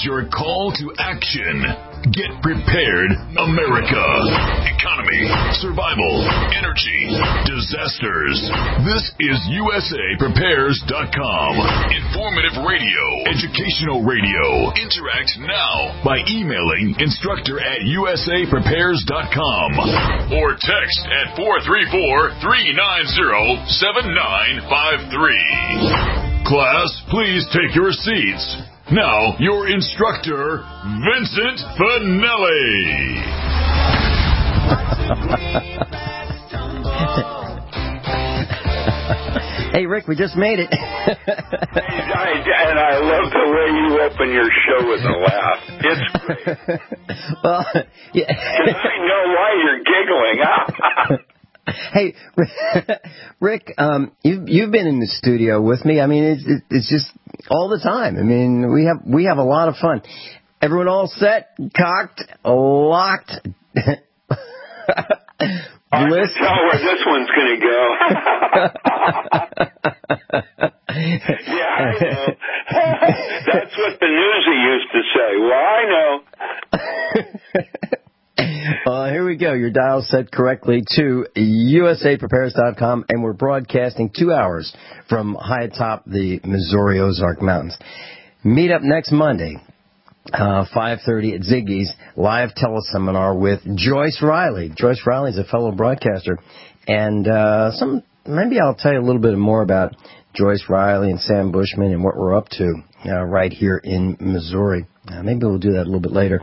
your call to action. Get prepared, America. Economy, survival, energy, disasters. This is USAPrepares.com. Informative radio, educational radio. Interact now by emailing instructor@USAPrepares.com or text at 434-390-7953. Class, please take your seats. Now, your instructor, Vincent Finelli. Hey, Rick, we just made it. And I love the way you open your show with a laugh. It's great. Well, yeah. Because I know why you're giggling. Hey, Rick, you've been in the studio with me. I mean, it's just all the time. I mean, we have a lot of fun. Everyone all set, cocked, locked. I can tell where this one's going to go. Yeah, I know. That's what the newsie used to say. Well, I know. Here we go. Your dial set correctly to USAPrepares.com, and we're broadcasting 2 hours from high atop the Missouri Ozark Mountains. Meet up next Monday, 5:30 at Ziggy's, live teleseminar with Joyce Riley. Joyce Riley is a fellow broadcaster, and maybe I'll tell you a little bit more about Joyce Riley and Sam Bushman and what we're up to right here in Missouri. Maybe we'll do that a little bit later.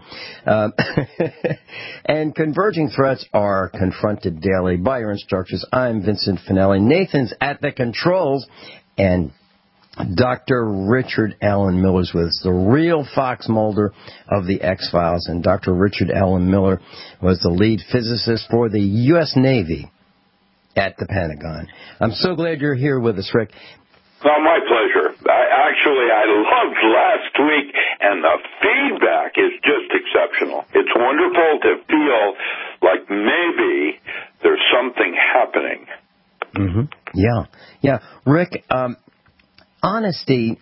And converging threats are confronted daily by your instructors. I'm Vincent Finelli. Nathan's at the controls, and Dr. Richard Allen Miller's with us, the real Fox Mulder of the X-Files. And Dr. Richard Allen Miller was the lead physicist for the U.S. Navy at the Pentagon. I'm so glad you're here with us, Rick. Well, my pleasure. I loved last week, and the feedback is just exceptional. It's wonderful to feel like maybe there's something happening. Mm-hmm. Yeah. Rick, honesty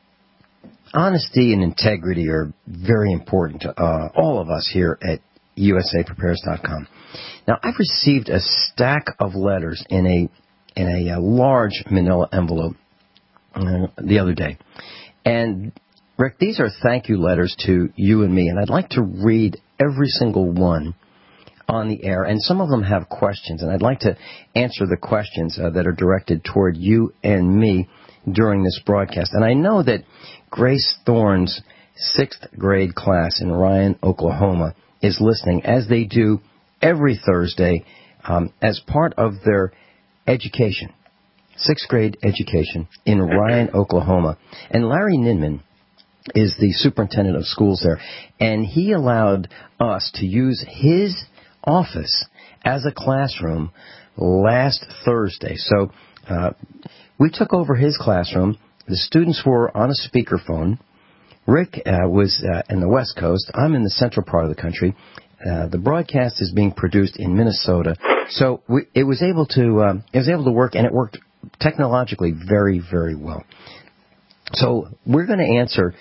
and integrity are very important to all of us here at USAPrepares.com. Now, I've received a stack of letters in a large manila envelope the other day. And, Rick, these are thank you letters to you and me, and I'd like to read every single one on the air. And some of them have questions, and I'd like to answer the questions that are directed toward you and me during this broadcast. And I know that Grace Thorne's 6th grade class in Ryan, Oklahoma, is listening, as they do every Thursday, as part of their education. 6th grade education in Ryan, Oklahoma. And Larry Ninman is the superintendent of schools there, and he allowed us to use his office as a classroom last Thursday. So we took over his classroom. The students were on a speakerphone. Rick was in the West Coast. I'm in the central part of the country. The broadcast is being produced in Minnesota. So it was able to work, and it worked technologically very, very well. So we're going to answer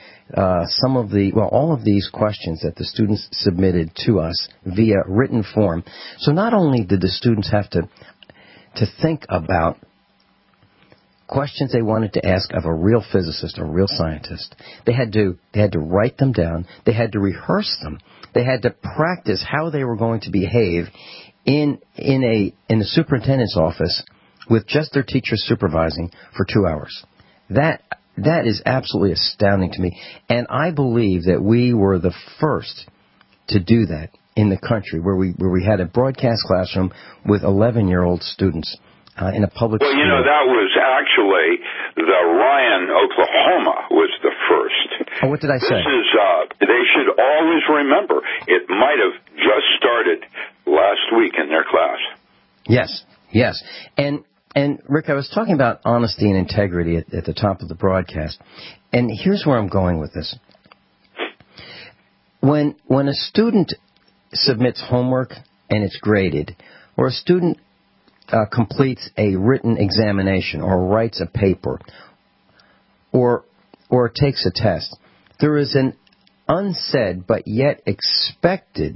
all of these questions that the students submitted to us via written form. So not only did the students have to think about questions they wanted to ask of a real physicist or a real scientist, they had to write them down. They had to rehearse them. They had to practice how they were going to behave in the superintendent's office with just their teacher supervising for 2 hours. That is absolutely astounding to me. And I believe that we were the first to do that in the country, where we had a broadcast classroom with 11-year-old students in a public school. Well, that was actually the Ryan, Oklahoma was the first. Oh, what did I say? They should always remember, it might have just started last week in their class. Yes. And Rick, I was talking about honesty and integrity at the top of the broadcast, and here's where I'm going with this. When a student submits homework and it's graded, or a student completes a written examination, or writes a paper, or takes a test, there is an unsaid but yet expected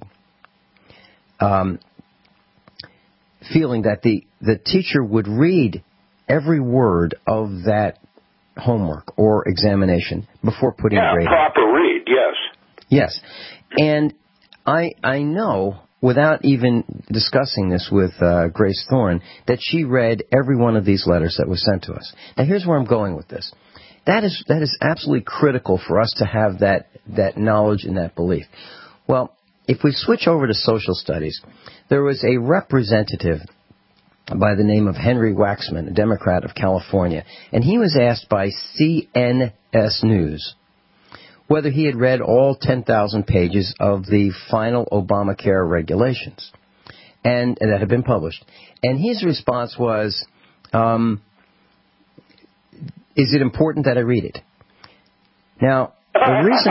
feeling that the teacher would read every word of that homework or examination before putting a grade. Yeah, proper read, yes. Yes. And I know, without even discussing this with Grace Thorne, that she read every one of these letters that was sent to us. Now, here's where I'm going with this. That is absolutely critical for us to have that knowledge and that belief. Well, if we switch over to social studies, there was a representative by the name of Henry Waxman, a Democrat of California, and he was asked by CNS News whether he had read all 10,000 pages of the final Obamacare regulations and that had been published. And his response was, is it important that I read it? Now, the reason...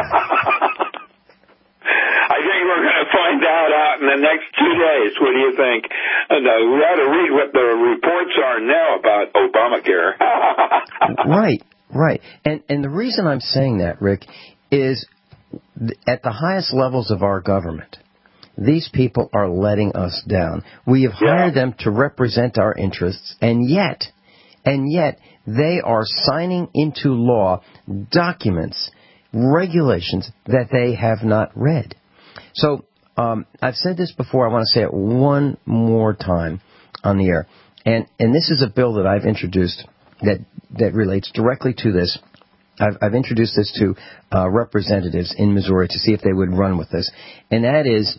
I think we're going to find out in the next 2 days. What do you think? We ought to read what the reports are now about Obamacare. Right. And the reason I'm saying that, Rick, is at the highest levels of our government, these people are letting us down. We have hired them to represent our interests, and yet they are signing into law documents, regulations that they have not read. So I've said this before. I want to say it one more time on the air. And this is a bill that I've introduced that relates directly to this. I've introduced this to representatives in Missouri to see if they would run with this. And that is,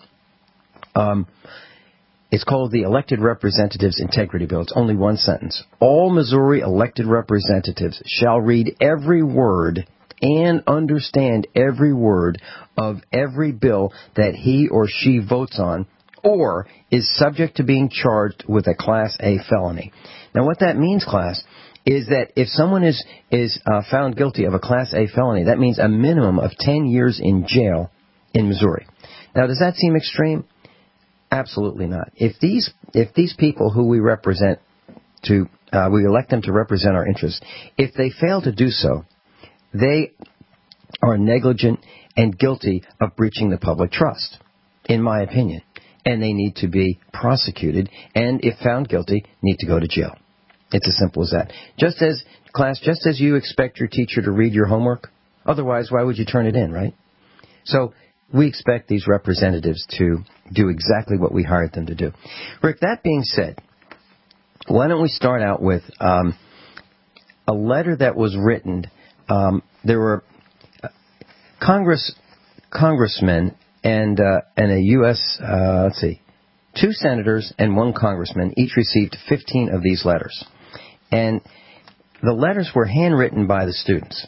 it's called the Elected Representatives Integrity Bill. It's only one sentence. All Missouri elected representatives shall read every word and understand every word of every bill that he or she votes on or is subject to being charged with a Class A felony. Now, what that means, class, is that if someone is found guilty of a Class A felony, that means a minimum of 10 years in jail in Missouri. Now, does that seem extreme? Absolutely not. If these people who we represent we elect them to represent our interests, if they fail to do so, they are negligent and guilty of breaching the public trust, in my opinion. And they need to be prosecuted, and if found guilty, need to go to jail. It's as simple as that. Just as you expect your teacher to read your homework, otherwise, why would you turn it in, right? So we expect these representatives to do exactly what we hired them to do. Rick, that being said, why don't we start out with a letter that was written. There were congressmen and a U.S., 2 senators and 1 congressman each received 15 of these letters. And the letters were handwritten by the students.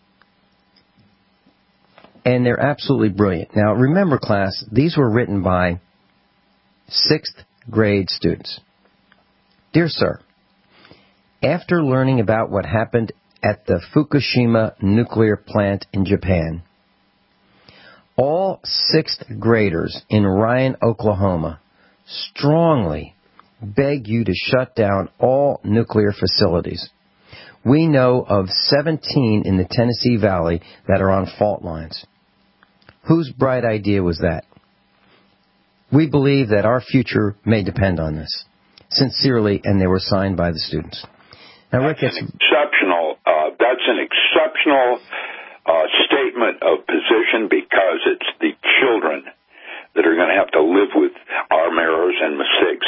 And they're absolutely brilliant. Now, remember, class, these were written by 6th grade students. Dear Sir, after learning about what happened at the Fukushima nuclear plant in Japan, all 6th graders in Ryan, Oklahoma, strongly beg you to shut down all nuclear facilities. We know of 17 in the Tennessee Valley that are on fault lines. Whose bright idea was that? We believe that our future may depend on this. Sincerely, and they were signed by the students. Now, Rick, that's an exceptional statement of position, because it's the children that are going to have to live with our errors and mistakes.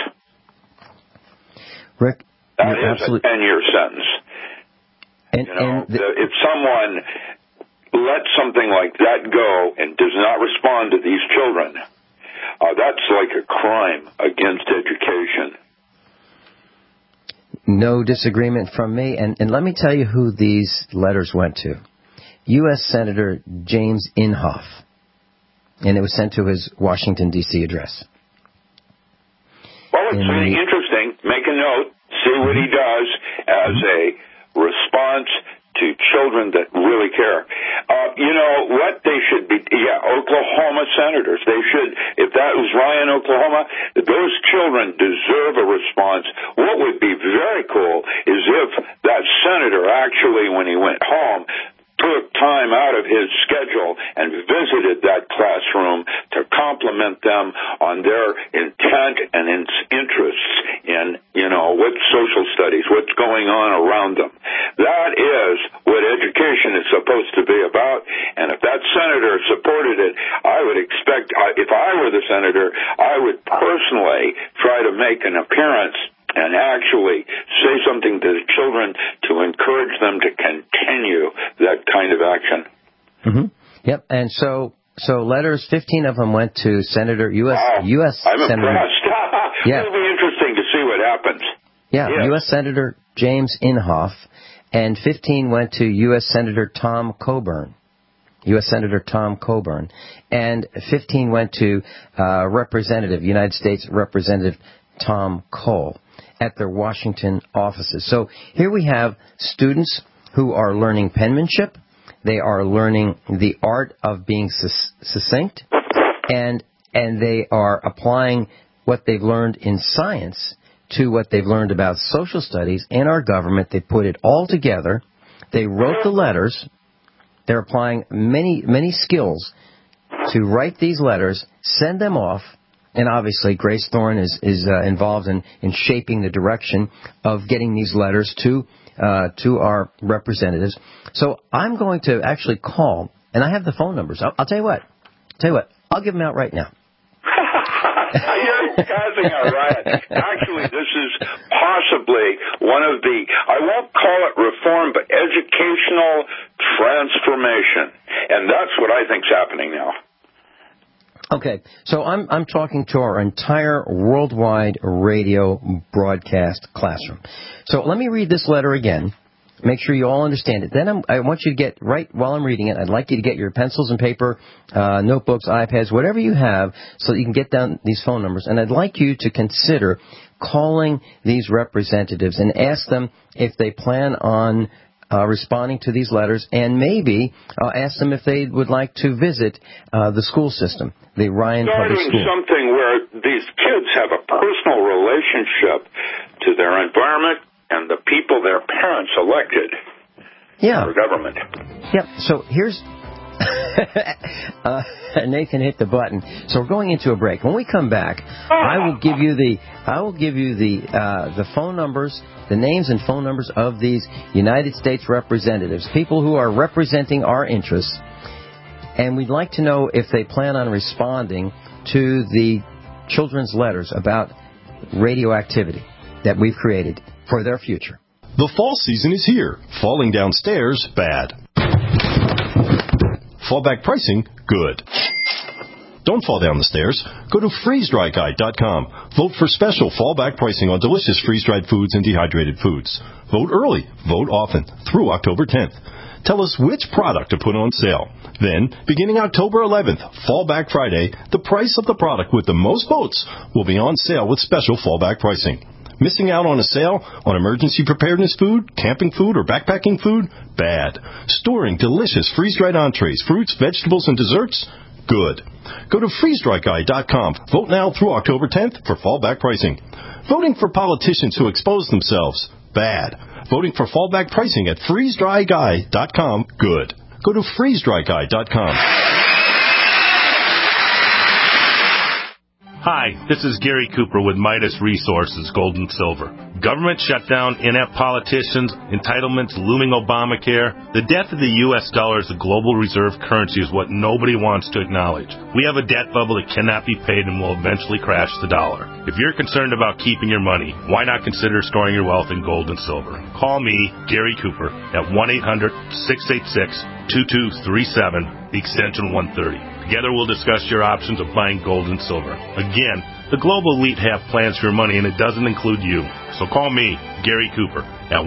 Rick, that is a 10-year sentence. If someone lets something like that go and does not respond to these children, that's like a crime against education. No disagreement from me. And let me tell you who these letters went to. U.S. Senator James Inhofe. And it was sent to his Washington, D.C. address. Well, it's really interesting. Make a note. See what he does as a response to children that really care. What they should be, Oklahoma senators, they should, if that was Ryan, Oklahoma, those children deserve a response. What would be very cool is if that senator actually, when he went home, took time out of his schedule and them on their intent and interests in, what social studies, what's going on around them. That is what education is supposed to be about, and if that senator supported it, I would expect, if I were the senator, I would personally try to make an appearance and actually say something to the children to encourage them to continue that kind of action. Mm-hmm. Yep, and so letters, 15 of them went to Senator, U.S. I'm Senator. Impressed. Yeah. It'll be interesting to see what happens. Yeah, yes. U.S. Senator James Inhofe, and 15 went to U.S. Senator Tom Coburn. U.S. Senator Tom Coburn. And 15 went to United States Representative Tom Cole at their Washington offices. So here we have students who are learning penmanship. They are learning the art of being succinct, and they are applying what they've learned in science to what they've learned about social studies and our government. They put it all together. They wrote the letters. They're applying many skills to write these letters, send them off, and obviously Grace Thorne is involved in shaping the direction of getting these letters to our representatives. So I'm going to actually call, and I have the phone numbers. I'll tell you what. I'll give them out right now. You're causing a riot. Actually, this is possibly one of the, I won't call it reform, but educational transformation. And that's what I think's happening now. Okay, so I'm talking to our entire worldwide radio broadcast classroom. So let me read this letter again. Make sure you all understand it. Then I want you to get, right while I'm reading it, I'd like you to get your pencils and paper, notebooks, iPads, whatever you have, so that you can get down these phone numbers. And I'd like you to consider calling these representatives and ask them if they plan on responding to these letters, and maybe ask them if they would like to visit the school system, the Ryan Public School. Something where these kids have a personal relationship to their environment and the people their parents elected for government. Yep. So here's Nathan hit the button. So we're going into a break. When we come back, I will give you the phone numbers, the names and phone numbers of these United States representatives, people who are representing our interests, and we'd like to know if they plan on responding to the children's letters about radioactivity that we've created for their future. The fall season is here. Falling downstairs, bad. Fallback pricing, good. Don't fall down the stairs. Go to freezedryguide.com. Vote for special fallback pricing on delicious freeze-dried foods and dehydrated foods. Vote early. Vote often. Through October 10th. Tell us which product to put on sale. Then, beginning October 11th, Fallback Friday, the price of the product with the most votes will be on sale with special fallback pricing. Missing out on a sale on emergency preparedness food, camping food, or backpacking food? Bad. Storing delicious freeze-dried entrees, fruits, vegetables, and desserts? Good. Go to freezedryguide.com. Vote now through October 10th for fallback pricing. Voting for politicians who expose themselves? Bad. Voting for fallback pricing at freezedryguide.com? Good. Go to freezedryguide.com. Hi, this is Gary Cooper with Midas Resources, Gold and Silver. Government shutdown, inept politicians, entitlements, looming Obamacare. The death of the U.S. dollar as a global reserve currency is what nobody wants to acknowledge. We have a debt bubble that cannot be paid and will eventually crash the dollar. If you're concerned about keeping your money, why not consider storing your wealth in gold and silver? Call me, Gary Cooper, at 1-800-686-2237, the extension 130. Together we'll discuss your options of buying gold and silver. Again, the global elite have plans for your money, and it doesn't include you. So call me, Gary Cooper, at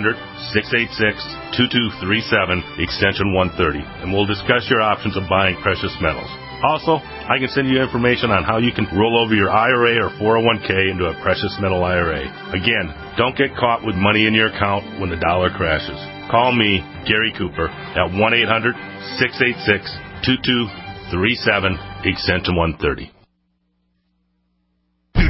1-800-686-2237, extension 130, and we'll discuss your options of buying precious metals. Also, I can send you information on how you can roll over your IRA or 401k into a precious metal IRA. Again, don't get caught with money in your account when the dollar crashes. Call me, Gary Cooper, at 1-800-686-2237, extension 130.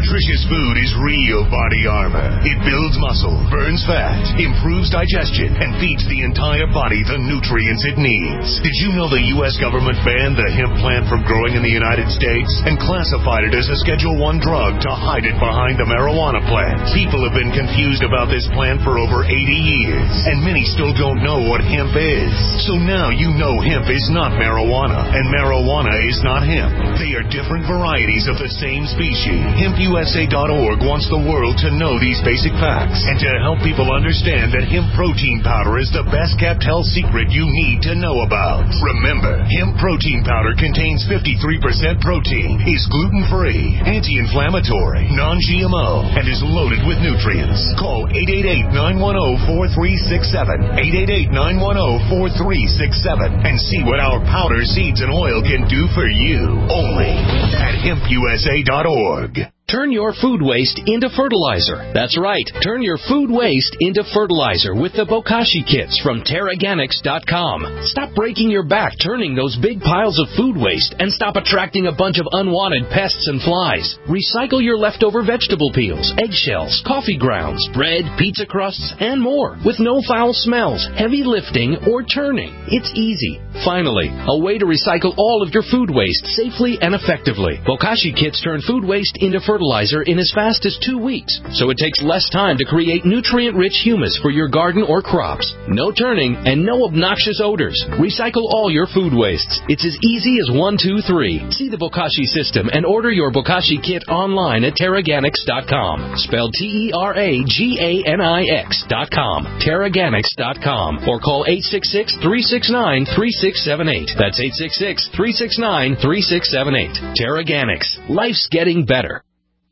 nutritious food is real body armor. It builds muscle, burns fat, improves digestion, and feeds the entire body the nutrients it needs. Did you know the U.S. government banned the hemp plant from growing in the United States and classified it as a Schedule I drug to hide it behind the marijuana plant? People have been confused about this plant for over 80 years, and many still don't know what hemp is. So now you know hemp is not marijuana, and marijuana is not hemp. They are different varieties of the same species. HempUSA.org wants the world to know these basic facts and to help people understand that hemp protein powder is the best kept health secret you need to know about. Remember, hemp protein powder contains 53% protein, is gluten-free, anti-inflammatory, non-GMO, and is loaded with nutrients. Call 888-910-4367, 888-910-4367, and see what our powder, seeds, and oil can do for you. Only at HempUSA.org. Turn your food waste into fertilizer. That's right. Turn your food waste into fertilizer with the Bokashi kits from Terraganics.com. Stop breaking your back turning those big piles of food waste and stop attracting a bunch of unwanted pests and flies. Recycle your leftover vegetable peels, eggshells, coffee grounds, bread, pizza crusts, and more with no foul smells, heavy lifting, or turning. It's easy. Finally, a way to recycle all of your food waste safely and effectively. Bokashi kits turn food waste into fertilizer in as fast as 2 weeks, so it takes less time to create nutrient-rich humus for your garden or crops. No turning and no obnoxious odors. Recycle all your food wastes. It's as easy as 1, 2, 3. See the Bokashi system and order your Bokashi kit online at Terraganics.com. Spelled Terraganix.com. Terraganics.com. Or call 866-369-3678. That's 866-369-3678. Terraganics. Life's getting better.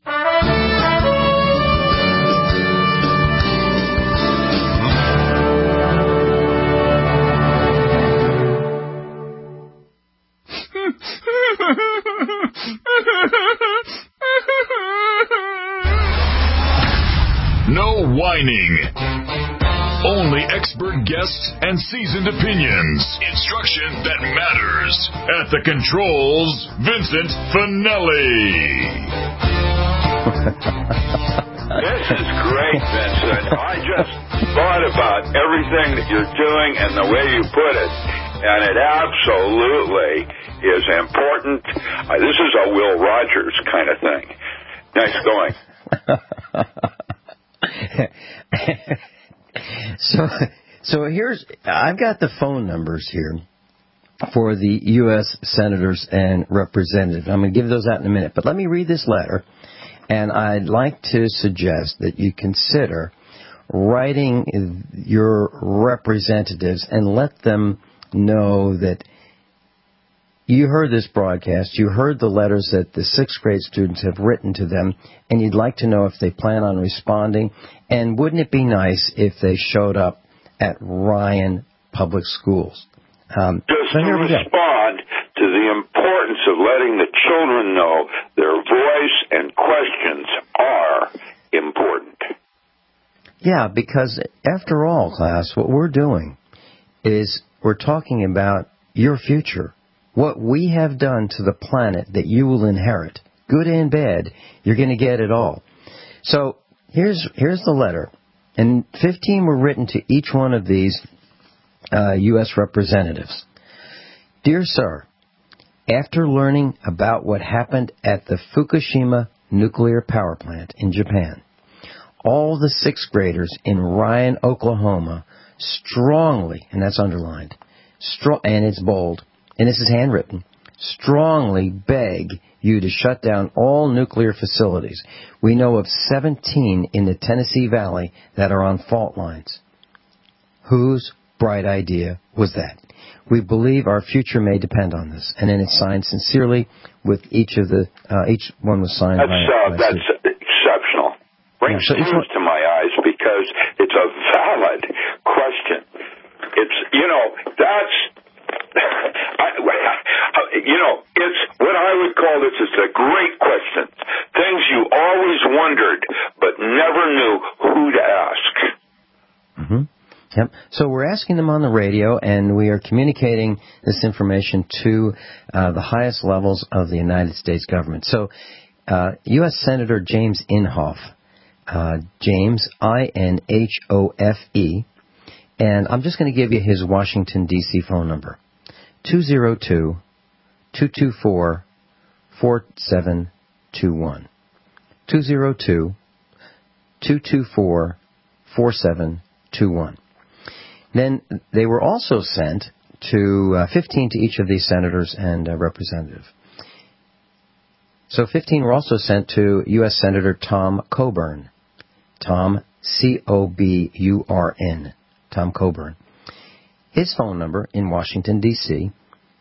No whining. Only expert guests and seasoned opinions. Instruction that matters. At the controls, Vincent Finelli. This is great, Vincent. I just thought about everything that you're doing and the way you put it, and it absolutely is important. This is a Will Rogers kind of thing. Nice going. So I've got the phone numbers here for the U.S. senators and representatives. I'm going to give those out in a minute, but let me read this letter, and I'd like to suggest that you consider writing your representatives and let them know that you heard this broadcast, you heard the letters that the 6th grade students have written to them, and you'd like to know if they plan on responding, and wouldn't it be nice if they showed up at Ryan Public Schools? Just to respond to the importance of letting the children know their voice and questions are important. Yeah, because after all, class, what we're doing is we're talking about your future. What we have done to the planet that you will inherit, good and bad, you're going to get it all. So here's the letter, and 15 were written to each one of these U.S. representatives. Dear Sir, after learning about what happened at the Fukushima nuclear power plant in Japan, all the 6th graders in Ryan, Oklahoma, strongly, and that's underlined, and it's bold, and this is handwritten, strongly beg you to shut down all nuclear facilities. We know of 17 in the Tennessee Valley that are on fault lines. Whose bright idea was that? We believe our future may depend on this. And then it's signed sincerely with each one was signed by that's exceptional. Brings tears to my eyes because it's a valid question. It's, it's what I would call this is the great questions. Things you always wondered but never knew who to ask. Mm-hmm. Yep. So we're asking them on the radio, and we are communicating this information to the highest levels of the United States government. So U.S. Senator James Inhofe. James, Inhofe. And I'm just going to give you his Washington, D.C. phone number. 202-224-4721. 202-224-4721. Then they were also sent to 15 to each of these senators and representatives. So 15 were also sent to U.S. Senator Tom Coburn. Tom, C-O-B-U-R-N. Tom Coburn. His phone number in Washington, D.C.,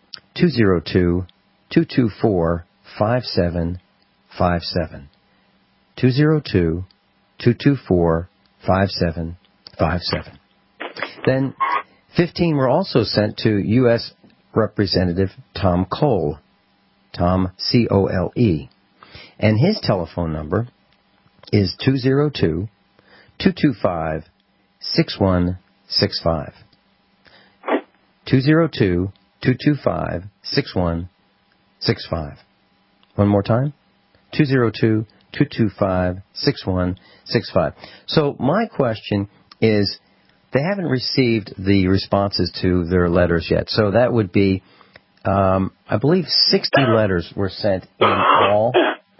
202-224-5757. 202-224-5757. Then 15 were also sent to U.S. Representative Tom Cole. Tom, C-O-L-E. And his telephone number is 202-225-6165. 202-225-6165. One more time. 202-225-6165. So my question is, they haven't received the responses to their letters yet. So that would be, I believe 60 letters were sent in all.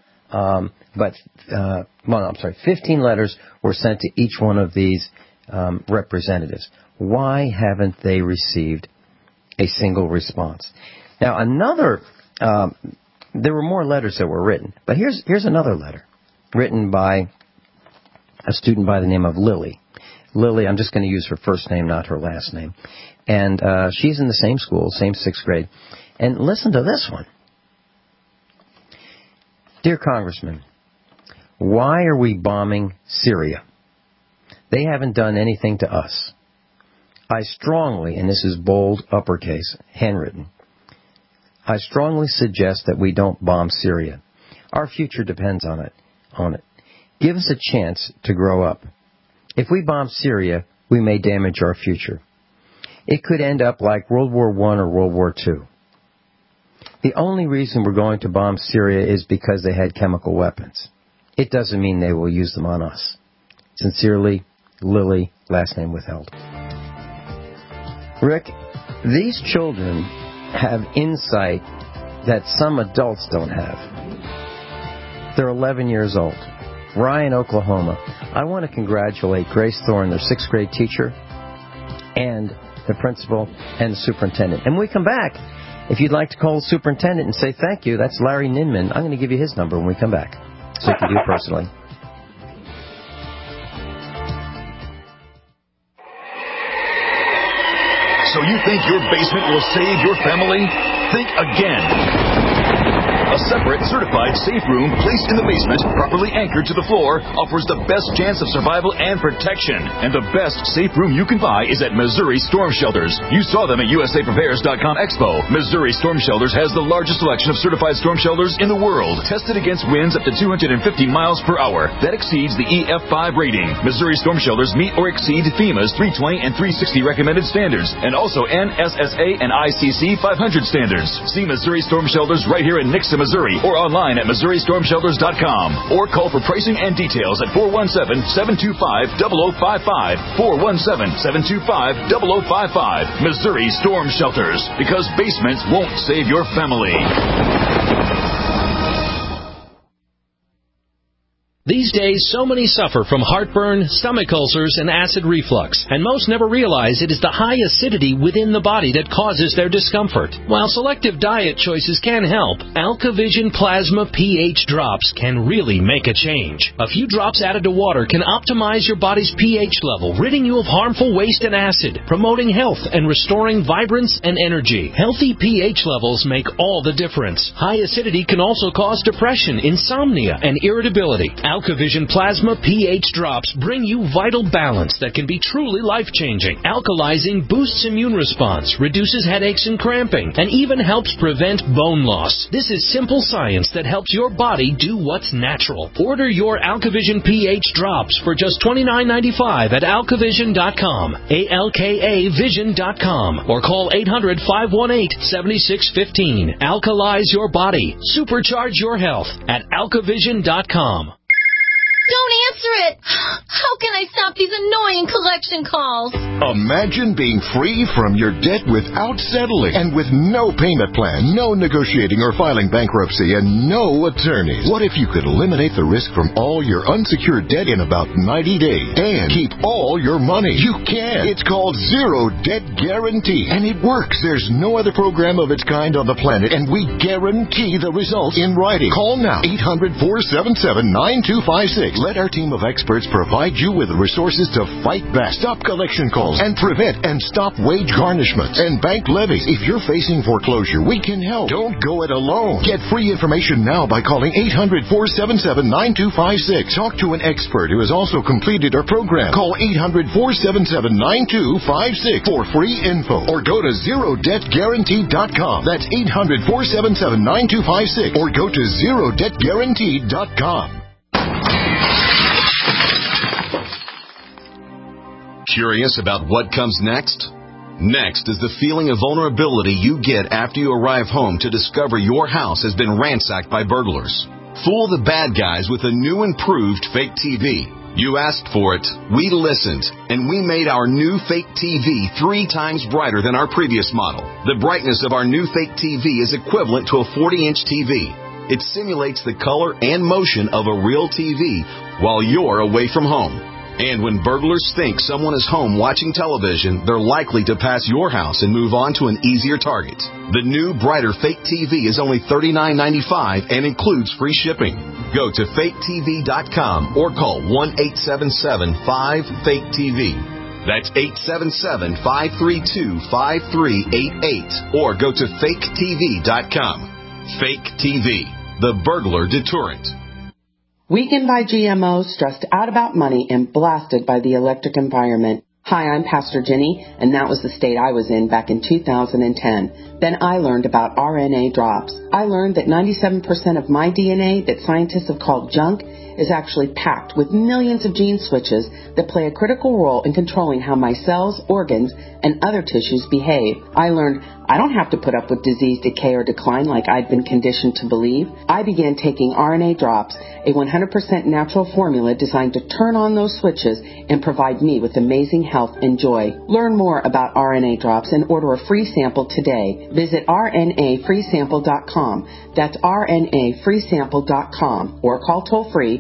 15 letters were sent to each one of these representatives. Why haven't they received a single response? Now, there were more letters that were written, but here's another letter written by a student by the name of Lily. Lily, I'm just going to use her first name, not her last name. And she's in the same school, same 6th grade. And listen to this one. Dear Congressman, why are we bombing Syria? They haven't done anything to us. I strongly, and this is bold, uppercase, handwritten, I strongly suggest that we don't bomb Syria. Our future depends on it. Give us a chance to grow up. If we bomb Syria, we may damage our future. It could end up like World War I or World War II. The only reason we're going to bomb Syria is because they had chemical weapons. It doesn't mean they will use them on us. Sincerely, Lily, last name withheld. Rick, these children have insight that some adults don't have. They're 11 years old. Ryan, Oklahoma. I want to congratulate Grace Thorne, their 6th grade teacher, and the principal and the superintendent. And when we come back, if you'd like to call the superintendent and say thank you, that's Larry Ninman. I'm going to give you his number when we come back, so you can do it personally. So you think your basement will save your family? Think again. A separate, certified safe room placed in the basement, properly anchored to the floor, offers the best chance of survival and protection. And the best safe room you can buy is at Missouri Storm Shelters. You saw them at USAPrepares.com Expo. Missouri Storm Shelters has the largest selection of certified storm shelters in the world, tested against winds up to 250 miles per hour. That exceeds the EF5 rating. Missouri Storm Shelters meet or exceed FEMA's 320 and 360 recommended standards, and also NSSA and ICC 500 standards. See Missouri Storm Shelters right here in Nixon, Missouri, or online at MissouriStormShelters.com, or call for pricing and details at 417-725-0055, 417-725-0055. Missouri Storm Shelters, because basements won't save your family. These days, so many suffer from heartburn, stomach ulcers, and acid reflux, and most never realize it is the high acidity within the body that causes their discomfort. While selective diet choices can help, AlkaVision Plasma pH drops can really make a change. A few drops added to water can optimize your body's pH level, ridding you of harmful waste and acid, promoting health and restoring vibrance and energy. Healthy pH levels make all the difference. High acidity can also cause depression, insomnia, and irritability. AlkaVision Plasma pH Drops bring you vital balance that can be truly life-changing. Alkalizing boosts immune response, reduces headaches and cramping, and even helps prevent bone loss. This is simple science that helps your body do what's natural. Order your AlkaVision pH Drops for just $29.95 at alkavision.com, ALKAvision.com, or call 800-518-7615. Alkalize your body. Supercharge your health at alkavision.com. Don't answer it! How can I stop these annoying collection calls? Imagine being free from your debt without settling and with no payment plan, no negotiating or filing bankruptcy, and no attorneys. What if you could eliminate the risk from all your unsecured debt in about 90 days and keep all your money? You can. It's called Zero Debt Guarantee, and it works. There's no other program of its kind on the planet, and we guarantee the results in writing. Call now, 800-477-9256. Let our team of experts provide you with the resources to fight back, stop collection calls, and prevent and stop wage garnishments and bank levies. If you're facing foreclosure, we can help. Don't go it alone. Get free information now by calling 800-477-9256. Talk to an expert who has also completed our program. Call 800-477-9256 for free info, or go to ZeroDebtGuarantee.com. That's 800-477-9256, or go to ZeroDebtGuarantee.com. Curious about what comes next? Next is the feeling of vulnerability you get after you arrive home to discover your house has been ransacked by burglars. Fool the bad guys with a new improved fake TV. You asked for it, we listened, and we made our new fake TV 3 times brighter than our previous model. The brightness of our new fake TV is equivalent to a 40-inch TV. It simulates the color and motion of a real TV while you're away from home. And when burglars think someone is home watching television, they're likely to pass your house and move on to an easier target. The new, brighter fake TV is only $39.95 and includes free shipping. Go to faketv.com or call 1-877-5-FAKE-TV. That's 877-532-5388. Or go to faketv.com. Fake TV, the burglar deterrent. Weakened by GMOs, stressed out about money, and blasted by the electric environment. Hi, I'm Pastor Jenny, and that was the state I was in back in 2010. Then I learned about RNA drops. I learned that 97% of my DNA that scientists have called junk is actually packed with millions of gene switches that play a critical role in controlling how my cells, organs, and other tissues behave. I learned I don't have to put up with disease, decay, or decline like I'd been conditioned to believe. I began taking RNA drops, a 100% natural formula designed to turn on those switches and provide me with amazing health and joy. Learn more about RNA drops and order a free sample today. Visit rnafreesample.com. That's rnafreesample.com, or call toll-free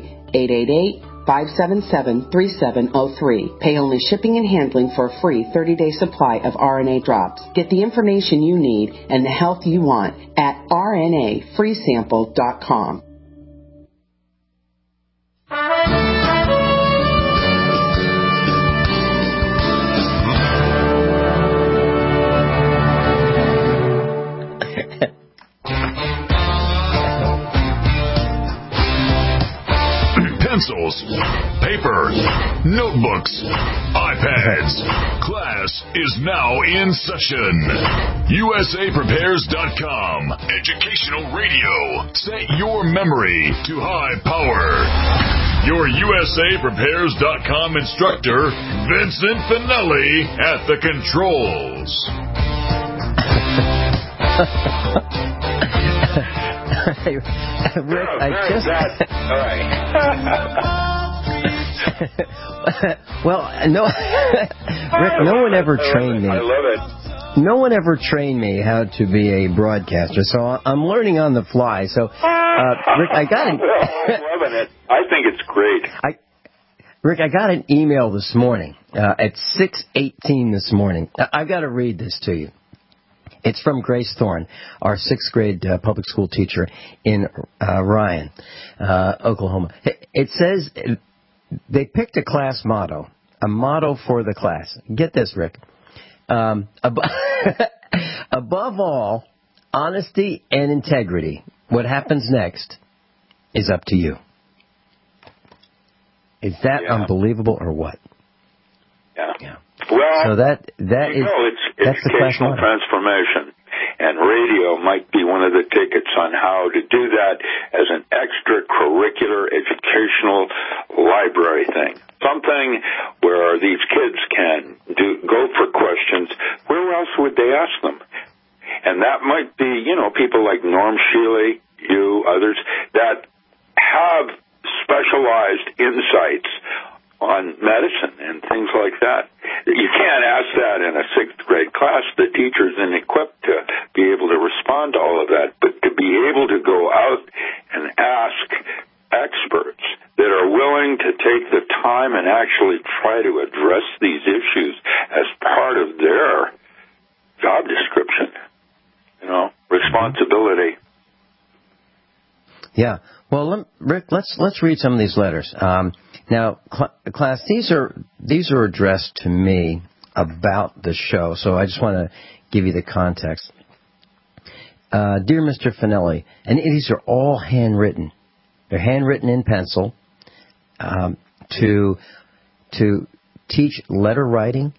888-577-3703. Pay only shipping and handling for a free 30-day supply of RNA drops. Get the information you need and the health you want at rnafreesample.com. Pencils, paper, notebooks, iPads. Class is now in session. USAPrepares.com. Educational radio. Set your memory to high power. Your USAPrepares.com instructor, Vincent Finelli, at the controls. Rick, I just... All right. Well, no, Rick, no one ever trained me. I love it. No one ever trained me how to be a broadcaster, so I'm learning on the fly. So, Rick, I got I'm loving it. I think it's great. Rick, I got an email this morning at 6:18 this morning. I've got to read this to you. It's from Grace Thorne, our 6th grade public school teacher in Ryan, Oklahoma. It says they picked a class motto, a motto for the class. Get this, Rick. Above all, honesty and integrity. What happens next is up to you. Is that unbelievable or what? Yeah. Well, so that's it's the class educational transformation, and radio might be one of the tickets on how to do that as an extracurricular educational library thing. Something where these kids can go for questions. Where else would they ask them? And that might be, people like Norm Shealy, you, others, that have specialized insights on medicine and things like that. You can't ask that in a 6th grade class. The teacher isn't equipped to be able to respond to all of that. But to be able to go out and ask experts that are willing to take the time and actually try to address these issues as part of their job description, responsibility. Yeah. Well, Rick, let's read some of these letters. Now, class, these are addressed to me about the show, so I just want to give you the context. Dear Mr. Finelli, and these are all handwritten. They're handwritten in pencil to teach letter writing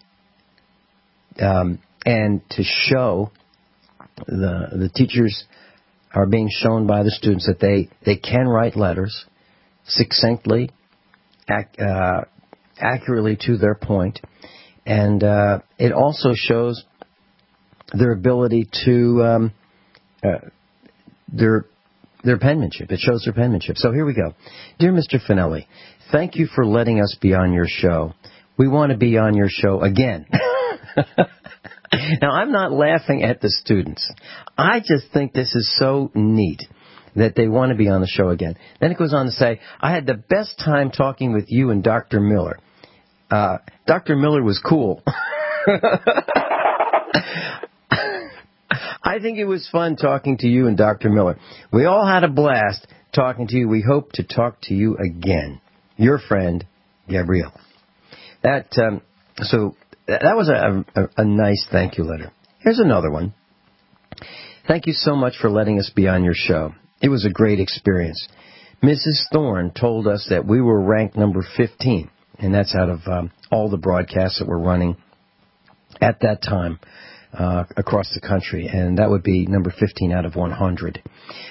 and to show the teachers are being shown by the students that they can write letters succinctly, accurately to their point, and it also shows their ability to their penmanship. It shows their penmanship. So here we go. Dear Mr. Finelli, thank you for letting us be on your show. We want to be on your show again. Now, I'm not laughing at the students. I just think this is so neat that they want to be on the show again. Then it goes on to say, I had the best time talking with you and Dr. Miller. Dr. Miller was cool. I think it was fun talking to you and Dr. Miller. We all had a blast talking to you. We hope to talk to you again. Your friend, Gabrielle. So that was a nice thank you letter. Here's another one. Thank you so much for letting us be on your show. It was a great experience. Mrs. Thorne told us that we were ranked number 15, and that's out of all the broadcasts that were running at that time across the country, and that would be number 15 out of 100.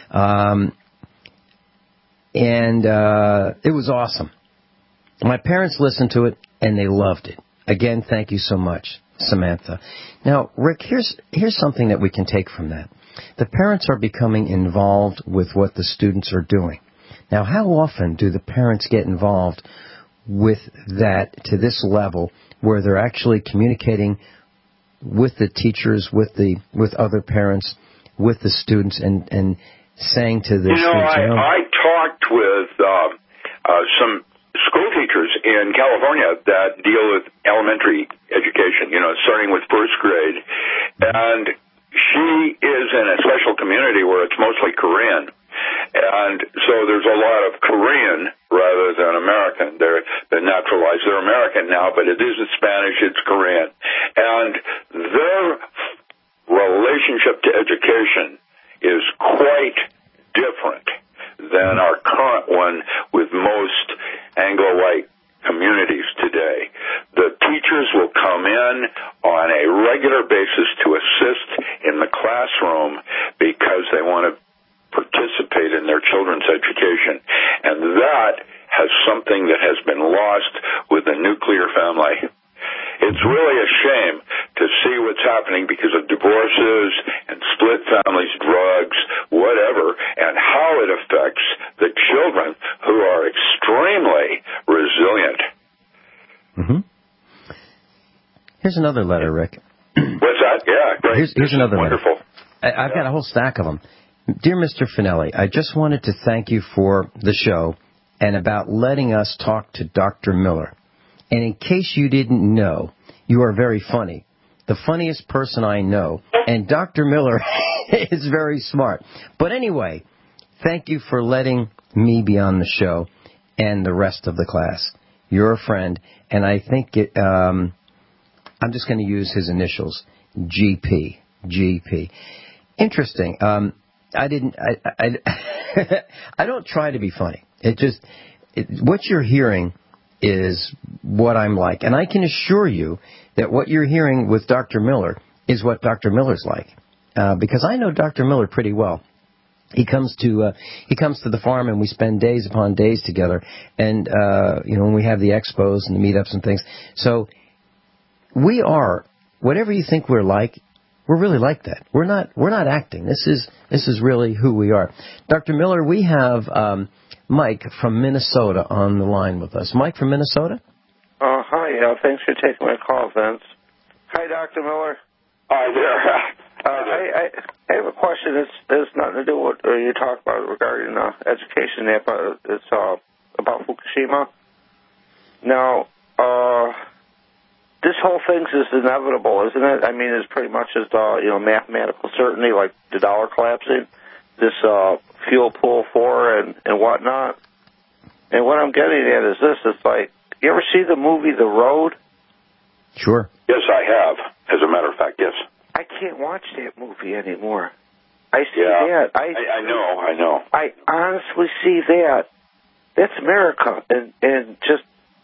It was awesome. My parents listened to it, and they loved it. Again, thank you so much, Samantha. Now, Rick, here's something that we can take from that. The parents are becoming involved with what the students are doing. Now, how often do the parents get involved with that to this level where they're actually communicating with the teachers, with other parents, with the students, and saying to the students, I talked with some school teachers in California that deal with elementary education, starting with 1st grade. And she is in a special community where it's mostly Korean. And so there's a lot of Korean rather than American. They're naturalized. They're American now, but it isn't Spanish, it's Korean. And their relationship to education is quite different than our current one with most Anglo-white communities today. The teachers will come in on a regular basis to assist in the classroom because they want to participate in their children's education. And that has something that has been lost with the nuclear family. It's really a shame to see what's happening because of divorces and split families, drugs, whatever, and how it affects the children who are extremely resilient. Mm-hmm. Here's another letter, Rick. What's that? Yeah, great. Here's another wonderful. Letter. I've got a whole stack of them. Dear Mr. Finelli, I just wanted to thank you for the show and about letting us talk to Dr. Miller. And in case you didn't know, you are very funny. The funniest person I know. And Dr. Miller is very smart. But anyway, thank you for letting me be on the show and the rest of the class. You're a friend. And I think I'm just going to use his initials, GP. GP. Interesting. I don't try to be funny. What you're hearing is what I'm like. And I can assure you that what you're hearing with Dr. Miller is what Dr. Miller's like. Because I know Dr. Miller pretty well. He comes to the farm and we spend days upon days together. And, when we have the expos and the meetups and things. So we are, whatever you think we're like, we're really like that. We're not acting. This is really who we are. Dr. Miller, we have Mike from Minnesota on the line with us. Mike from Minnesota? Hi. Thanks for taking my call, Vince. Hi, Dr. Miller. Hi there. I have a question. It's nothing to do with what you talked about regarding education. It's about Fukushima. Now, this whole thing is inevitable, isn't it? I mean, it's pretty much just mathematical certainty, like the dollar collapsing, this fuel pool 4 and whatnot. And what I'm getting at is this: it's like, you ever see the movie The Road? Sure. Yes, I have. As a matter of fact, yes. I can't watch that movie anymore. I see that. I know. I honestly see that. That's America. And just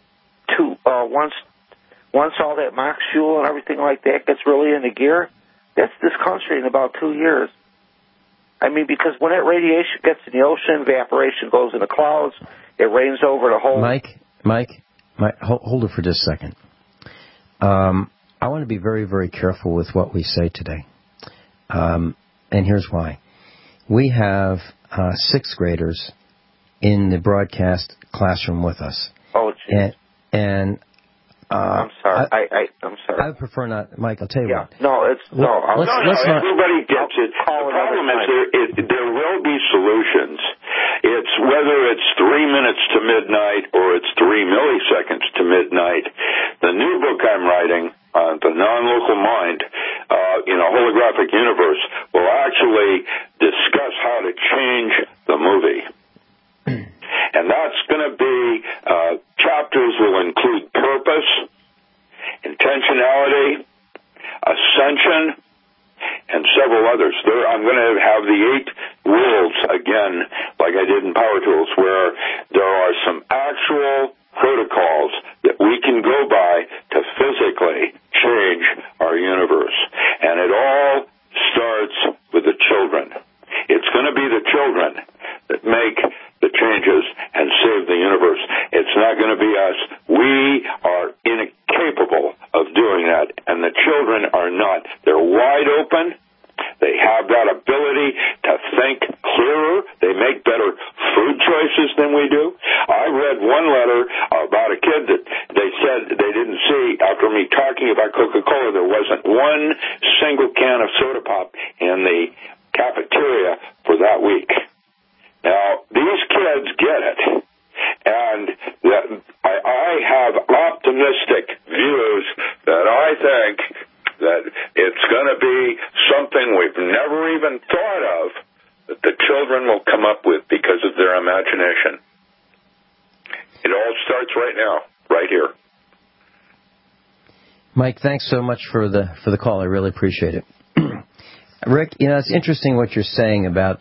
once all that MOX fuel and everything like that gets really into gear, that's this country in about 2 years. I mean, because when that radiation gets in the ocean, evaporation goes in the clouds, it rains over the whole... Mike, hold it for just a second. I want to be very, very careful with what we say today. And here's why. We have 6th graders in the broadcast classroom with us. Oh, geez. And I'm sorry. I'm sorry. I would prefer not, Mike. I'll tell you what. Let's not. Everybody gets it. The problem is there will be solutions. It's whether it's 3 minutes to midnight or it's 3 milliseconds to midnight. The new book I'm writing, The Non-Local Mind, in a Holographic Universe, will actually discuss how to change the movie. And that's going to be, chapters will include purpose, intentionality, ascension, and several others. I'm going to have the 8 rules again, like I did in Power Tools, where there are some actual protocols that we can go by to physically change our universe. And it all starts with the children. It's going to be the children that make the changes and save the universe. It's not going to be us. We are incapable of doing that, and the children are not. They're wide open. They have that ability to think clearer. They make better food choices than we do. I read one letter about a kid that they said they didn't see. After me talking about Coca-Cola, there wasn't one single can of soda pop in the cafeteria for that week. Now, these kids get it, and I have optimistic views that I think that it's going to be something we've never even thought of that the children will come up with because of their imagination. It all starts right now, right here. Mike, thanks so much for the call. I really appreciate it. Rick, it's interesting what you're saying about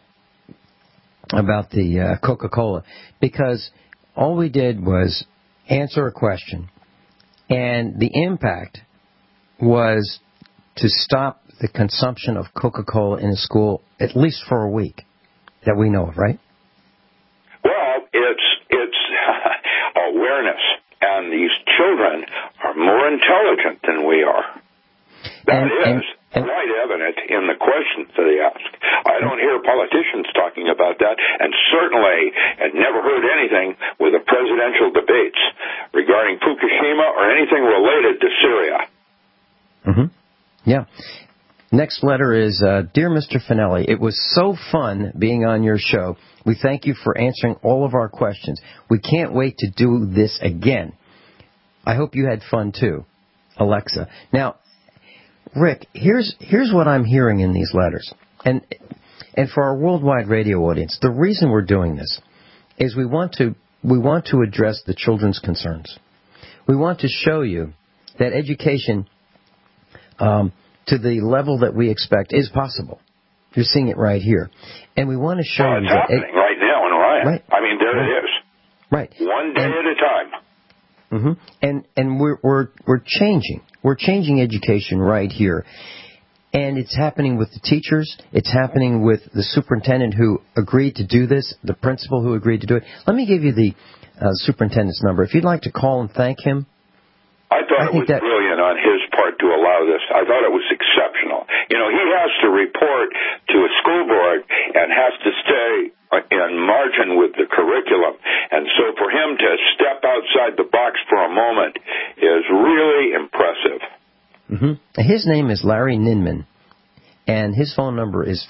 the Coca-Cola, because all we did was answer a question, and the impact was to stop the consumption of Coca-Cola in a school, at least for a week, that we know of, right? Well, it's awareness, and these children are more intelligent than we are. That is quite evident in the questions that they ask. I don't hear politicians talking about that, and certainly I've never heard anything with the presidential debates regarding Fukushima or anything related to Syria. Mm-hmm. Yeah. Next letter is, Dear Mr. Finelli, it was so fun being on your show. We thank you for answering all of our questions. We can't wait to do this again. I hope you had fun too, Alexa. Now, Rick, here's what I'm hearing in these letters. And for our worldwide radio audience, the reason we're doing this is we want to address the children's concerns. We want to show you that education to the level that we expect is possible. You're seeing it right here. And we want to show you that it's happening right now in Orion. Right. I mean, there it is. Right. One day at a time. Mm-hmm. And we're changing. We're changing education right here. And it's happening with the teachers. It's happening with the superintendent who agreed to do this, the principal who agreed to do it. Let me give you the superintendent's number. If you'd like to call and thank him. I thought it was brilliant on his part to allow this. I thought it was exceptional. You know, he has to report to a school board and has to stay in margin with the curriculum. And so for him to step outside the box for a moment is really impressive. Mm-hmm. His name is Larry Ninman, and his phone number is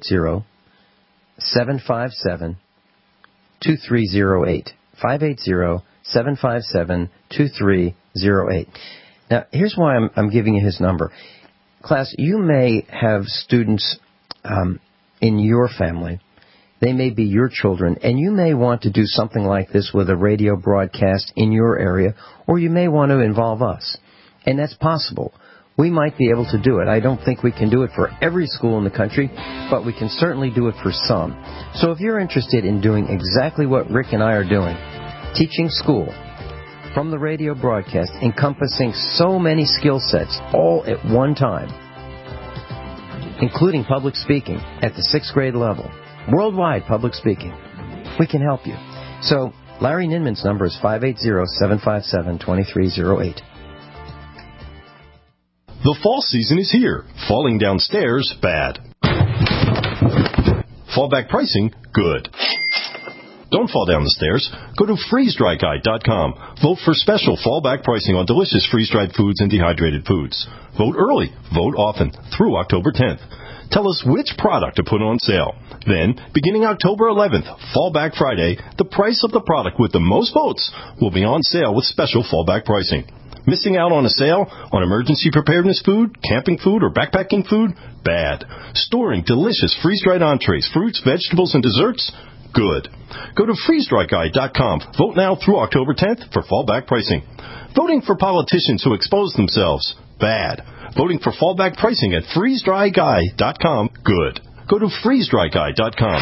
580-757-2308. 580-757-2308. Now, here's why I'm giving you his number. Class, you may have students in your family. They may be your children, and you may want to do something like this with a radio broadcast in your area, or you may want to involve us. And that's possible. We might be able to do it. I don't think we can do it for every school in the country, but we can certainly do it for some. So if you're interested in doing exactly what Rick and I are doing, teaching school from the radio broadcast, encompassing so many skill sets all at one time, including public speaking at the 6th grade level, worldwide public speaking, we can help you. So Larry Ninman's number is 580-757-2308. The fall season is here. Falling downstairs, bad. Fallback pricing, good. Don't fall down the stairs. Go to freezedryguide.com. Vote for special fallback pricing on delicious freeze-dried foods and dehydrated foods. Vote early. Vote often. Through October 10th. Tell us which product to put on sale. Then, beginning October 11th, Fallback Friday, the price of the product with the most votes will be on sale with special fallback pricing. Missing out on a sale on emergency preparedness food, camping food, or backpacking food? Bad. Storing delicious freeze-dried entrees, fruits, vegetables, and desserts? Good. Go to freezedryguide.com. Vote now through October 10th for fallback pricing. Voting for politicians who expose themselves? Bad. Voting for fallback pricing at freezedryguide.com? Good. Go to freezedryguide.com.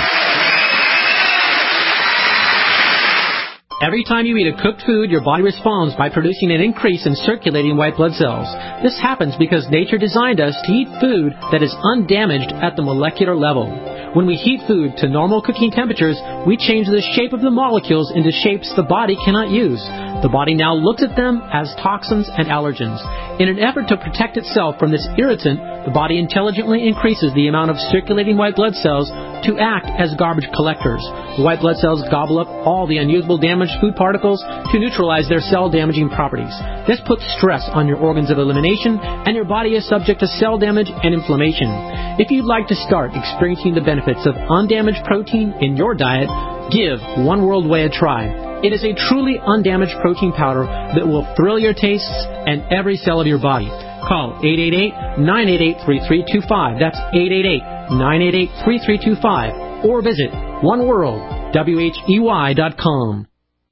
Every time you eat a cooked food, your body responds by producing an increase in circulating white blood cells. This happens because nature designed us to eat food that is undamaged at the molecular level. When we heat food to normal cooking temperatures, we change the shape of the molecules into shapes the body cannot use. The body now looks at them as toxins and allergens. In an effort to protect itself from this irritant, the body intelligently increases the amount of circulating white blood cells to act as garbage collectors. The white blood cells gobble up all the unusable damaged food particles to neutralize their cell-damaging properties. This puts stress on your organs of elimination, and your body is subject to cell damage and inflammation. If you'd like to start experiencing the benefits of undamaged protein in your diet, give One World Whey a try. It is a truly undamaged protein powder that will thrill your tastes and every cell of your body. Call 888-988-3325. That's 888-988-3325. Or visit oneworldwhey.com.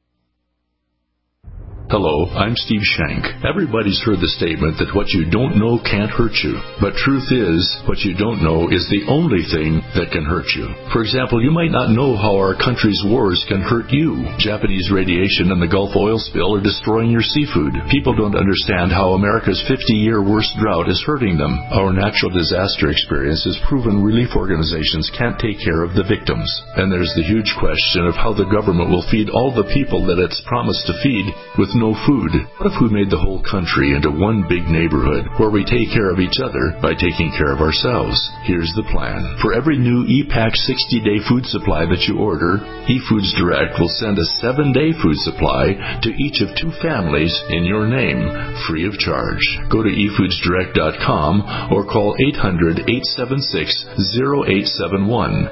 Hello, I'm Steve Shank. Everybody's heard the statement that what you don't know can't hurt you. But truth is, what you don't know is the only thing that can hurt you. For example, you might not know how our country's wars can hurt you. Japanese radiation and the Gulf oil spill are destroying your seafood. People don't understand how America's 50-year worst drought is hurting them. Our natural disaster experience has proven relief organizations can't take care of the victims. And there's the huge question of how the government will feed all the people that it's promised to feed with no food. What if we made the whole country into one big neighborhood where we take care of each other by taking care of ourselves? Here's the plan. For every new ePack 60-day food supply that you order, eFoods Direct will send a 7-day food supply to each of 2 families in your name, free of charge. Go to eFoodsDirect.com or call 800-876-0871.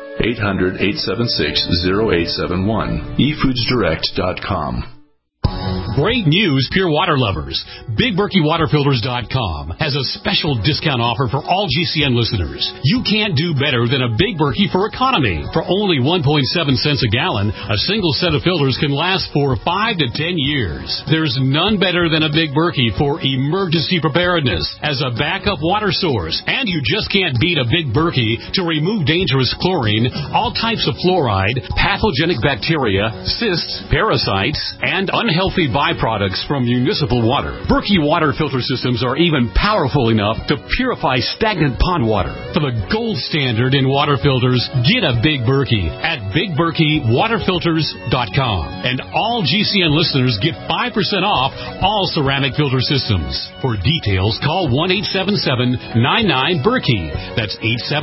800-876-0871. eFoodsDirect.com. Great news, Pure Water lovers. BigBerkeyWaterFilters.com has a special discount offer for all GCN listeners. You can't do better than a Big Berkey for economy. For only 1.7 cents a gallon, a single set of filters can last for 5 to 10 years. There's none better than a Big Berkey for emergency preparedness as a backup water source. And you just can't beat a Big Berkey to remove dangerous chlorine, all types of fluoride, pathogenic bacteria, cysts, parasites, and unhealthy viruses byproducts from municipal water. Berkey water filter systems are even powerful enough to purify stagnant pond water. For the gold standard in water filters, get a Big Berkey at BigBerkeyWaterFilters.com. And all GCN listeners get 5% off all ceramic filter systems. For details, call 1-877-99-BERKEY. That's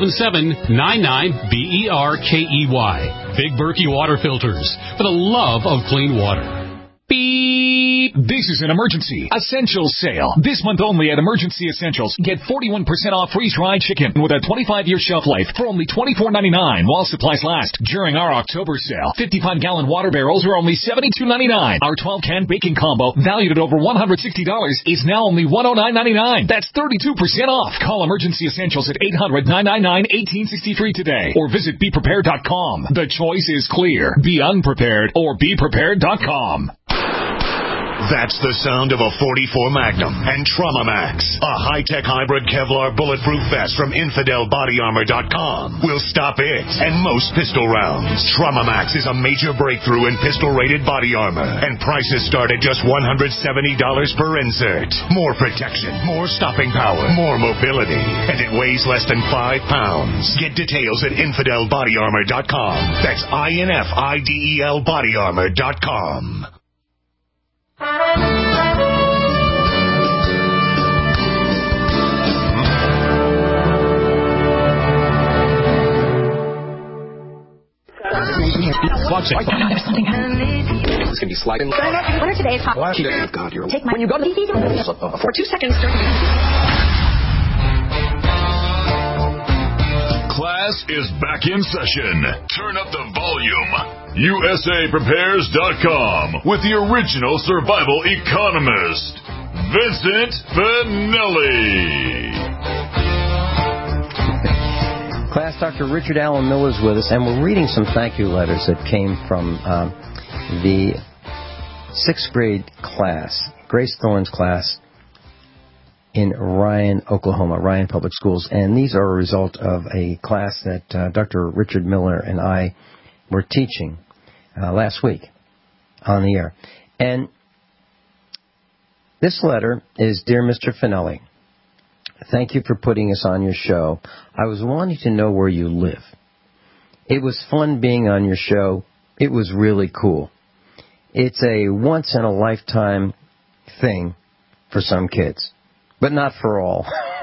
877-99-BERKEY. Big Berkey Water Filters, for the love of clean water. Beep! This is an emergency essentials sale. This month only at Emergency Essentials. Get 41% off freeze-dried chicken with a 25-year shelf life for only $24.99 while supplies last. During our October sale, 55-gallon water barrels are only $72.99. Our 12-can baking combo, valued at over $160, is now only $109.99. That's 32% off. Call Emergency Essentials at 800-999-1863 today or visit BePrepared.com. The choice is clear. Be unprepared or BePrepared.com. That's the sound of a .44 Magnum and Trauma Max, a high-tech hybrid Kevlar bulletproof vest from InfidelBodyArmor.com. Will stop it and most pistol rounds. Trauma Max is a major breakthrough in pistol-rated body armor, and prices start at just $170 per insert. More protection, more stopping power, more mobility, and it weighs less than 5 pounds. Get details at InfidelBodyArmor.com. That's INFIDEL BodyArmor.com. There's something happening. This can be sliding. What are today's hot? God, you're take my when you go to the for 2 seconds. Class is back in session. Turn up the volume. USAPrepares.com with the original survival economist, Vincent Finelli. Class, Dr. Richard Allen Miller is with us, and we're reading some thank you letters that came from the 6th grade class, Grace Thorne's class in Ryan, Oklahoma, Ryan Public Schools. And these are a result of a class that Dr. Richard Miller and I were teaching last week on the air. And this letter is, Dear Mr. Finelli, thank you for putting us on your show. I was wanting to know where you live. It was fun being on your show. It was really cool. It's a once-in-a-lifetime thing for some kids, but not for all.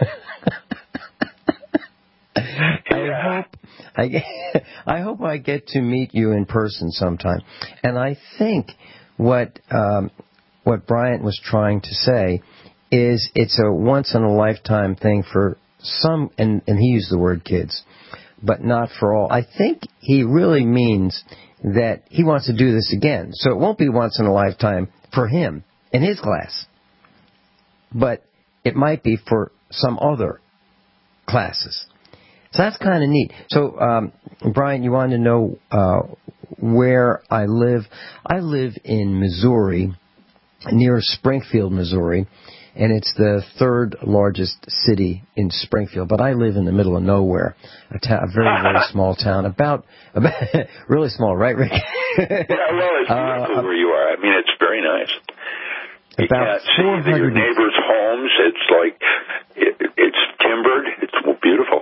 I hope I get to meet you in person sometime. And I think what Bryant was trying to say is it's a once-in-a-lifetime thing for some, and he used the word kids, but not for all. I think he really means that he wants to do this again. So it won't be once in a lifetime for him in his class, but it might be for some other classes. So that's kind of neat. So, Brian, you wanted to know where I live. I live in Missouri, near Springfield, Missouri, and it's the 3rd largest city in Springfield. But I live in the middle of nowhere, a very, very small town, about really small, right, Rick? Yeah, well, it's beautiful where you are. I mean, it's very nice. You can't see your neighbors' homes. It's like it's timbered. It's beautiful.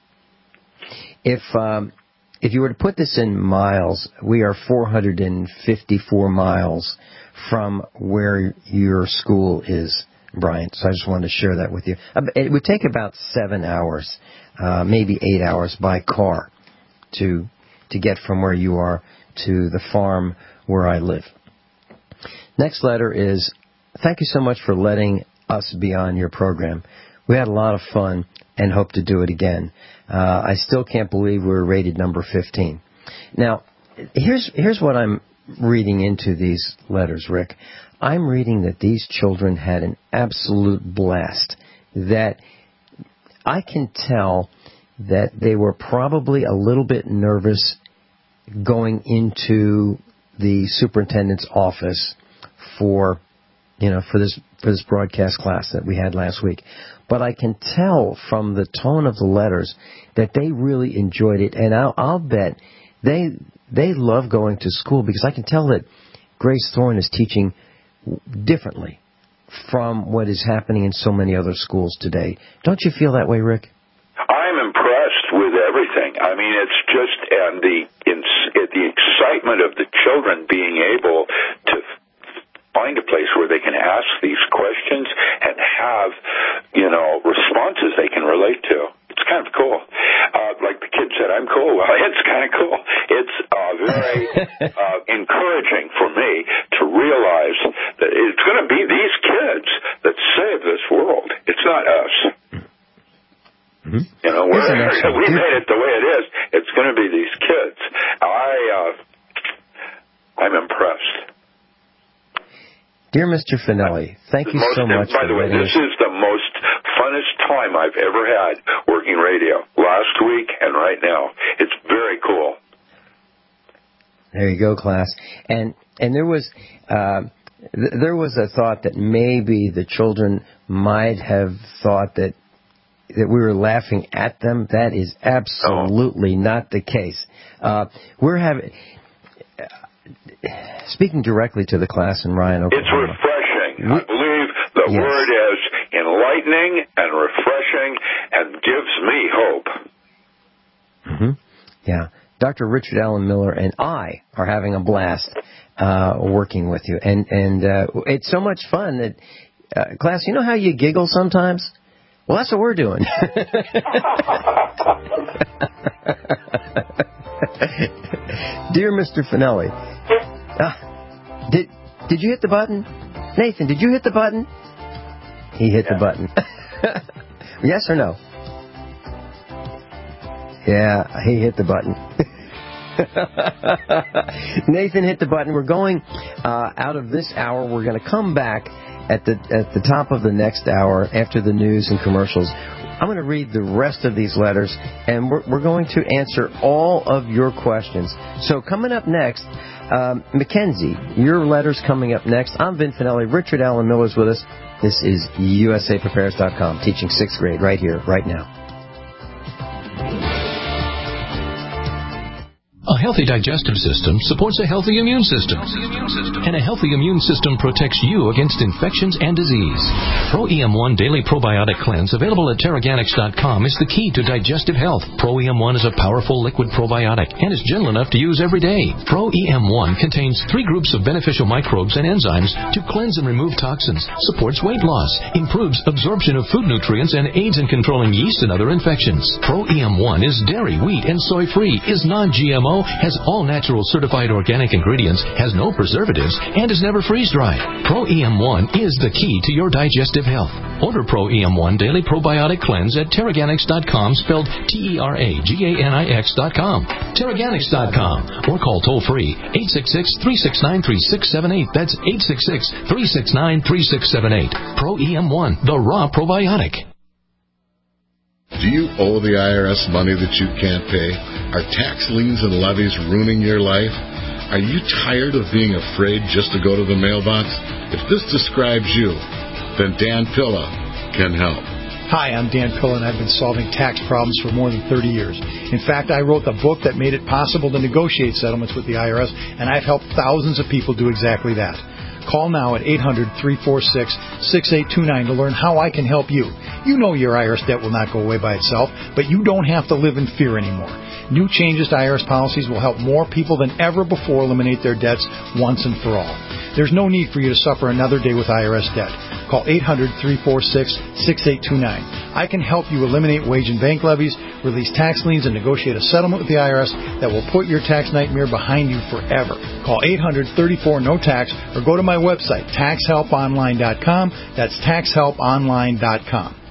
If you were to put this in miles, we are 454 miles from where your school is, Brian. So I just wanted to share that with you. It would take about 7 hours, maybe 8 hours by car to get from where you are to the farm where I live. Next letter is, thank you so much for letting us be on your program. We had a lot of fun and hope to do it again. I still can't believe we were rated number 15. Now, here's what I'm reading into these letters, Rick. I'm reading that these children had an absolute blast, that I can tell that they were probably a little bit nervous going into the superintendent's office for this broadcast class that we had last week. But I can tell from the tone of the letters that they really enjoyed it, and I'll bet they love going to school, because I can tell that Grace Thorne is teaching differently from what is happening in so many other schools today. Don't you feel that way, Rick? I'm impressed with everything. I mean, it's just, and the excitement of the children being able to find a place where they can ask these questions and have, responses they can relate to. It's kind of cool. Like the kid said, I'm cool. Well, it's kind of cool. It's very encouraging for me to realize that it's going to be these kids that save this world. It's not us. Mm-hmm. We made it the way it is. It's going to be these kids. I'm impressed. Dear Mr. Finelli, thank you so much. By the way, this is the most funnest time I've ever had working radio. Last week and right now. It's very cool. There you go, class. And there was a thought that maybe the children might have thought that we were laughing at them. That is absolutely not the case. We're having... Speaking directly to the class in Ryan, Oklahoma. It's refreshing. I believe the word is enlightening and refreshing and gives me hope. Mm-hmm. Yeah. Dr. Richard Allen Miller and I are having a blast working with you. And it's so much fun that, class, you know how you giggle sometimes? Well, that's what we're doing. Dear Mr. Finelli, did you hit the button? Nathan, did you hit the button? He hit the button. Yes or no? Yeah, he hit the button. Nathan hit the button. We're going out of this hour. We're going to come back at the top of the next hour after the news and commercials. I'm going to read the rest of these letters, and we're going to answer all of your questions. So coming up next, Mackenzie, your letter's coming up next. I'm Vin Finelli. Richard Allen Miller's with us. This is USAPrepares.com, teaching 6th grade right here, right now. A healthy digestive system supports a healthy immune system. And a healthy immune system protects you against infections and disease. Pro-EM1 Daily Probiotic Cleanse, available at Teraganix.com, is the key to digestive health. Pro-EM1 is a powerful liquid probiotic and is gentle enough to use every day. Pro-EM1 contains 3 groups of beneficial microbes and enzymes to cleanse and remove toxins, supports weight loss, improves absorption of food nutrients, and aids in controlling yeast and other infections. Pro-EM1 is dairy, wheat, and soy-free, is non-GMO, has all natural certified organic ingredients, has no preservatives, and is never freeze-dried. Pro-EM1 is the key to your digestive health. Order Pro-EM1 Daily Probiotic Cleanse at Teraganix.com, spelled Teraganix.com. Teraganix.com, or call toll-free 866-369-3678. That's 866-369-3678. Pro-EM1, the raw probiotic. Do you owe the IRS money that you can't pay? Are tax liens and levies ruining your life? Are you tired of being afraid just to go to the mailbox? If this describes you, then Dan Pilla can help. Hi, I'm Dan Pilla, and I've been solving tax problems for more than 30 years. In fact, I wrote the book that made it possible to negotiate settlements with the IRS, and I've helped thousands of people do exactly that. Call now at 800-346-6829 to learn how I can help you. You know your IRS debt will not go away by itself, but you don't have to live in fear anymore. New changes to IRS policies will help more people than ever before eliminate their debts once and for all. There's no need for you to suffer another day with IRS debt. Call 800-346-6829. I can help you eliminate wage and bank levies, release tax liens, and negotiate a settlement with the IRS that will put your tax nightmare behind you forever. Call 800-34-NO-TAX or go to my website, taxhelponline.com. That's taxhelponline.com.